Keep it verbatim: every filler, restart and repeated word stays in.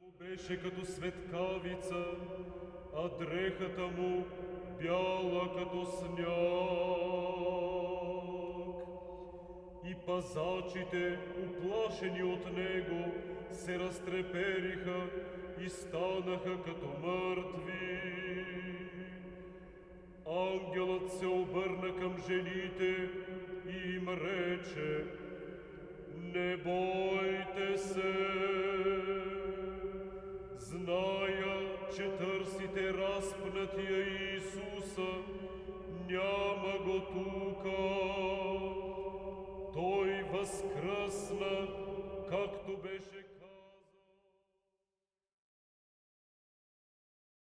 Беше като светкавица, а дрехата му бяла като сняг. И пазачите, уплашени от него, се разтрепериха и станаха като мъртви. Ангелът се обърна към жените и им рече: „Не бойте се! Зная, че търсите разпнатия Исуса, няма го тука. Той възкръсна, както беше